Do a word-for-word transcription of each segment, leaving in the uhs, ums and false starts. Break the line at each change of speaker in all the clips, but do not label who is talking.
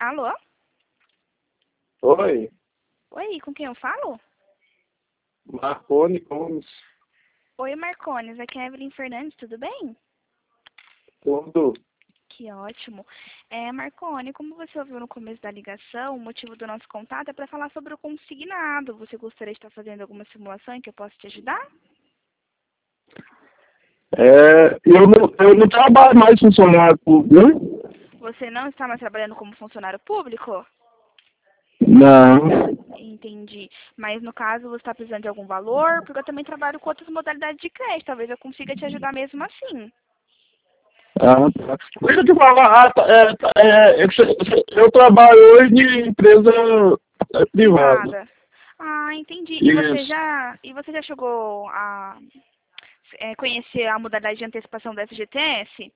Alô?
Oi,
Oi, com quem eu falo?
Marconi Gomes,
Oi, Marcones, aqui é a Evelyn Fernandes, tudo bem?
tudo.
Que ótimo. É, Marcone, como você ouviu no começo da ligação, o motivo do nosso contato é para falar sobre o consignado. Você gostaria de estar fazendo alguma simulação em que eu possa te ajudar?
É, eu, não, eu não trabalho mais funcionário público, né?
Você não está mais trabalhando como funcionário público?
Não.
Entendi. Mas no caso, você está precisando de algum valor? Porque eu também trabalho com outras modalidades de crédito. Talvez eu consiga te ajudar mesmo assim.
Ah, tá. Deixa eu te falar, ah, tá, é, tá, é, eu, eu trabalho hoje em empresa é, privada.
Privada. Ah, entendi. E você
Isso.
já, e você já chegou a é, conhecer a modalidade de antecipação do F G T S?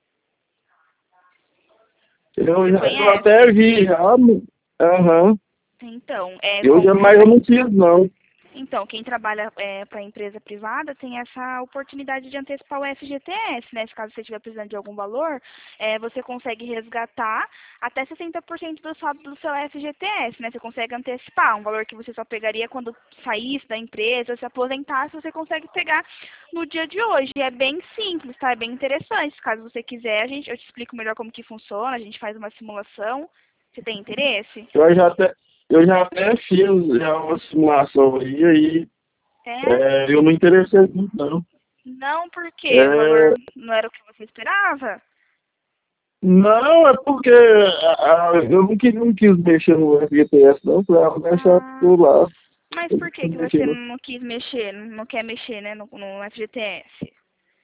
Eu,
Você
já, eu até
conhece?
vi já. Aham.
Então, é,
Eu
com,
já, mas eu não fiz, não.
então quem trabalha é, para empresa privada tem essa oportunidade de antecipar o F G T S, né? Se caso você estiver precisando de algum valor, é, você consegue resgatar até sessenta por cento do saldo do seu F G T S, né? Você consegue antecipar um valor que você só pegaria quando saísse da empresa, se aposentasse, você consegue pegar no dia de hoje. E é bem simples, tá? É bem interessante. Caso você quiser, a gente, eu te explico melhor como que funciona, a gente faz uma simulação. Você tem interesse?
Eu já até, eu já até fiz já uma simulação aí, aí
É?
é, eu não interessei muito, não.
Não, porque o valor
É,
não era o que você esperava?
não, é porque a, a, eu não quis, não quis mexer no F G T S, não, pra deixar
Ah,
por lá.
mas
Eu
por
não
que
quis
que
mexer,
você
não.
não quis mexer, não quer mexer, né, no, no F G T S?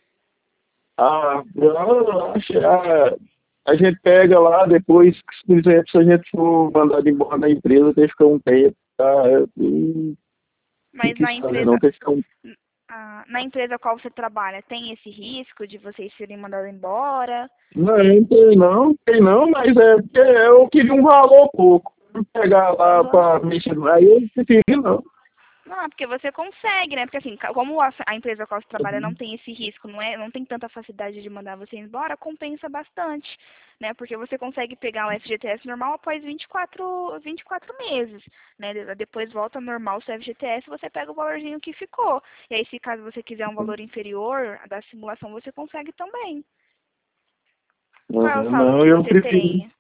Ah, não, acho, a, a gente pega lá, depois, por exemplo, se a gente for mandado embora da empresa, tem que ficar um tempo, tá? Eu não, não
Mas
quis
na
fazer, não,
empresa,
tem que ficar um
ah, na empresa a qual você trabalha, tem esse risco de vocês serem mandados embora?
Não, não tem não, tem não, mas é porque eu queria um valor pouco. Não pegar lá
Aham.
pra mexer, aí eu preferi não.
Não, porque você consegue, né? Porque assim, ca- como a, a empresa com a qual você trabalha não tem esse risco, não é, não tem tanta facilidade de mandar você embora, compensa bastante, né? Porque você consegue pegar o F G T S normal após vinte e quatro, vinte e quatro meses, né? De- Depois volta ao normal o seu F G T S, você pega o valorzinho que ficou. E aí, se caso você quiser um valor inferior da simulação, você consegue também. Qual é o
Uhum,
saldo
não,
que
eu
você
preferi.
tem?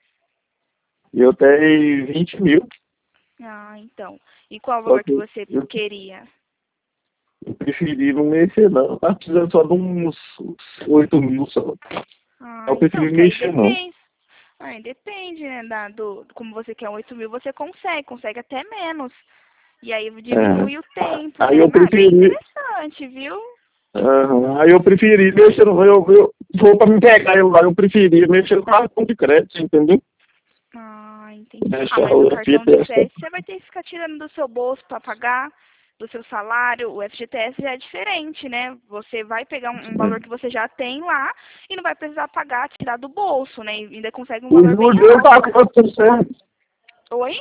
Eu tenho vinte mil,
Ah, então. E qual é o
só
valor que
que
você
eu,
queria?
eu preferi não mexer não. Tá precisando só de uns oito mil só.
Ah,
Eu
então,
preferi
porque aí
mexer não.
depende. Aí depende, né, da, do, como você quer oito mil, você consegue, consegue até menos. E aí
É.
diminui o tempo,
Aí
né?
eu
Mas bem
preferi.
interessante, viu?
Aham, aí eu preferi mexer no. Eu, eu, se for pra me pegar eu lá, eu preferi mexer no cartão de crédito, entendeu?
Ah, entendi. Ah,
Deixar
mas o
o
cartão de
F G T S.
crédito você vai ter que ficar tirando do seu bolso para pagar, do seu salário. O F G T S já é diferente, né? Você vai pegar um, um valor que você já tem lá e não vai precisar pagar, tirar do bolso, né? E ainda consegue um
O
valor bem
juro dele tá
alto.
quanto por cento?
Oi?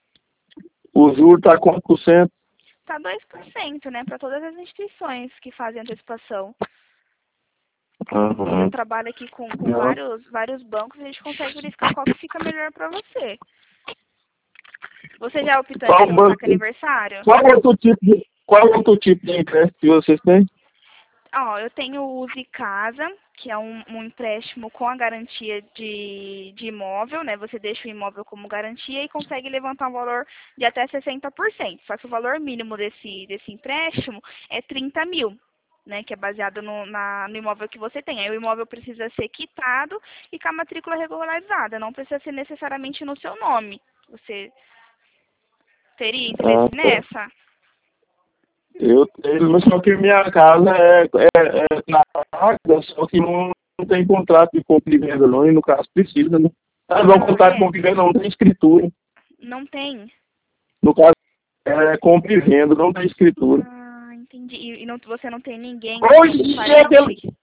O juro tá quanto por cento?
Tá dois por cento, né? Para todas as instituições que fazem antecipação. Eu
Aham.
trabalho aqui com, com
Não.
vários, vários bancos e a gente consegue verificar qual que fica melhor para você. Você já é optante
Qual
pelo saque
banco?
aniversário?
Qual outro tipo de, qual outro tipo de empréstimo que vocês têm?
Ó, eu tenho o Use Casa, que é um, um empréstimo com a garantia de, de imóvel, né? Você deixa o imóvel como garantia e consegue levantar um valor de até sessenta por cento. Só que o valor mínimo desse, desse empréstimo é trinta mil, né? Que é baseado no, na, no imóvel que você tem. Aí o imóvel precisa ser quitado e com a matrícula regularizada. Não precisa ser necessariamente no seu nome. Você teria interesse
Ah, tá.
nessa?
Eu tenho, mas só que minha casa é, é, é na área, só que não, não tem contrato de compra e venda não, e no caso precisa, né? Ah, não,
Ah,
contrato de
é?
compra e venda não, tem escritura.
Não tem?
No caso, é compra e venda, não tem escritura.
Ah, entendi. E, e não, você não tem ninguém, assim, algum
Hoje é aquele...
parente?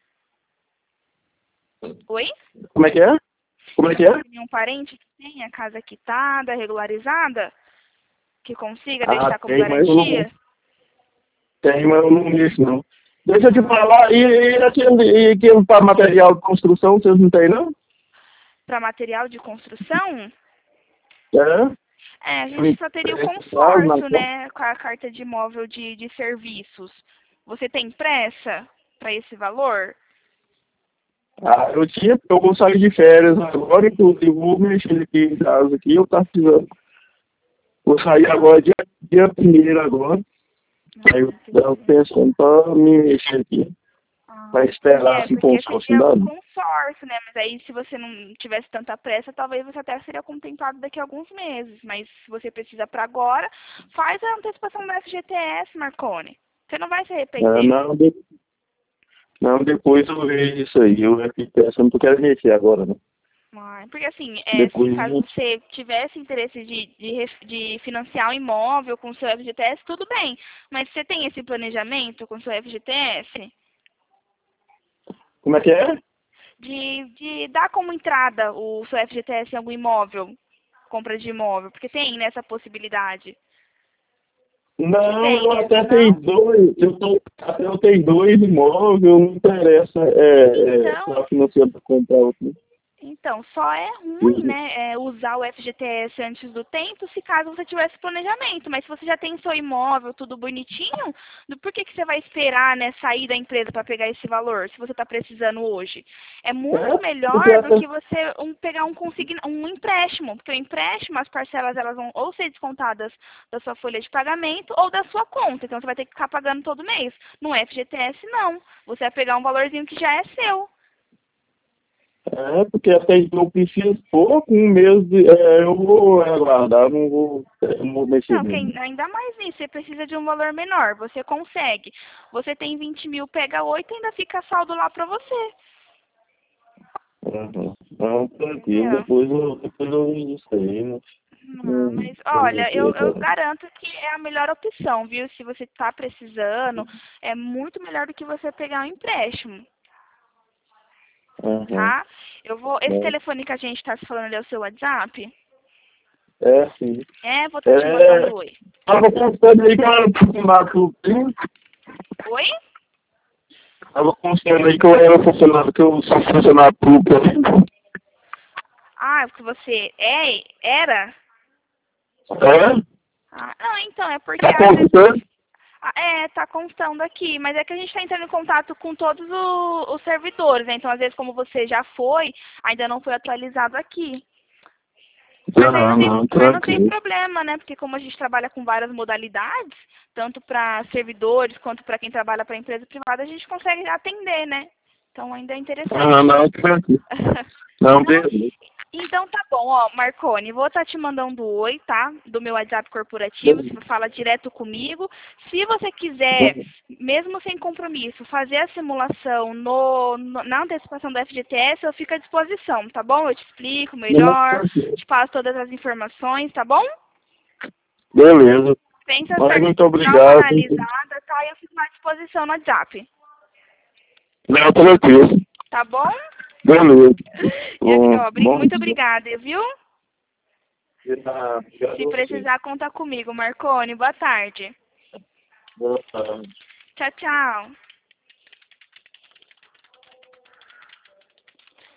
Oi?
Como é que é? Como é
Você
que
não
é?
tem nenhum parente que tenha a casa quitada, regularizada? Que consiga
Ah,
deixar como
tem, mas eu não...
garantia?
Tem, mas eu não mexo, não. Deixa eu te
Ah,
falar, e, e aquele, e aquele para material de construção, vocês não têm, não?
para material de construção?
É?
É, a gente só teria o
Presta,
consórcio,
mas,
né, com a carta de imóvel de, de serviços. Você tem pressa para esse valor?
ah, eu tinha, eu vou sair de férias agora, inclusive vou mexer aqui em casa aqui, eu tava precisando. Vou sair agora dia, dia primeiro agora. Aí eu
Ah,
tava
entendi.
pensando pra me mexer aqui.
Ah,
Pra
entendi.
esperar
É,
assim
porque
consórcio
seria o
dado.
consórcio, né? Mas aí se você não tivesse tanta pressa, talvez você até seria contemplado daqui a alguns meses. Mas se você precisa para agora, faz a antecipação da F G T S, Marcone. Você não vai se
É,
arrepender.
não, de- não, depois eu vejo isso aí. Eu já fico pensando que eu quero mexer agora, né?
Ah, porque assim, é, se
Depois a
caso
gente.
você tivesse interesse de, de, ref- de financiar um imóvel com seu F G T S, tudo bem. Mas você tem esse planejamento com seu F G T S?
Como é que é?
De, de dar como entrada o seu F G T S em algum imóvel, compra de imóvel, porque tem nessa possibilidade. Você
Não,
tem
eu
isso,
até
não?
tenho dois, eu, tô, até eu tenho dois imóveis, não interessa é, é,
Então,
a financeira para comprar outro.
Então, só é ruim, né, é, usar o F G T S antes do tempo se caso você tivesse planejamento. Mas se você já tem seu imóvel tudo bonitinho, do por que, que você vai esperar, né, sair da empresa para pegar esse valor, se você está precisando hoje? É muito
É, porque
melhor do
até.
que você um, pegar um, consigna, um empréstimo, porque o empréstimo, as parcelas, elas vão ou ser descontadas da sua folha de pagamento ou da sua conta. Então, você vai ter que ficar pagando todo mês. No F G T S, não. Você vai pegar um valorzinho que já é seu.
É, porque até então eu preciso pouco, um mês de, é, eu vou aguardar, não vou, é, não vou mexer
Não, que
mesmo.
ain- ainda mais nisso, você precisa de um valor menor, você consegue. Você tem vinte mil, pega oito e ainda fica saldo lá pra você.
Uhum. Não, tranquilo,
Entendeu?
depois eu, depois eu vejo isso aí, né?
Não,
Não
mas
vou
olha,
mexer
eu, eu
agora.
garanto que é a melhor opção, viu? Se você tá precisando, é muito melhor do que você pegar um empréstimo,
Uhum.
tá? Eu vou. Esse
É,
telefone que a gente tá se falando ali é o seu WhatsApp?
é, sim.
É, vou estar te
É,
mandando oi.
tava constando aí que eu era funcionário público.
Oi?
Tava constando aí que eu era funcionário, que eu sou funcionário público.
Ah, o que você é, era?
É?
Ah, não, então, é porque
Tá
às vezes
constando?
Ah, é, tá constando aqui, mas é que a gente está entrando em contato com todos o- os servidores, né? Então, às vezes, como você já foi, ainda não foi atualizado aqui. Mas aí não
Não,
tem,
não,
mas não tem
tranquilo.
problema, né? Porque como a gente trabalha com várias modalidades, tanto para servidores quanto para quem trabalha para empresa privada, a gente consegue atender, né? Então ainda é
Não,
interessante.
não, tranquilo. Não,
Então,
beleza.
então tá bom, ó, Marcone, vou estar te mandando um oi, tá? Do meu WhatsApp corporativo,
Beleza.
você fala direto comigo. Se você quiser, mesmo sem compromisso, fazer a simulação no, no- na antecipação do F G T S, eu fico à disposição, tá bom? Eu te explico
Não,
melhor,
tranquilo.
te passo todas as informações, tá bom?
Beleza.
Pensa
Mas muito
certinho, dá uma
obrigado.
analisada, tá? Eu fico à disposição no WhatsApp,
Não, tranquilo.
tá bom?
Beleza.
E,
Bom,
ó, bri-
bom
muito
dia.
obrigada, viu?
Obrigado
Se
a você.
precisar, conta comigo, Marcone. Boa tarde.
Boa tarde.
Tchau, tchau.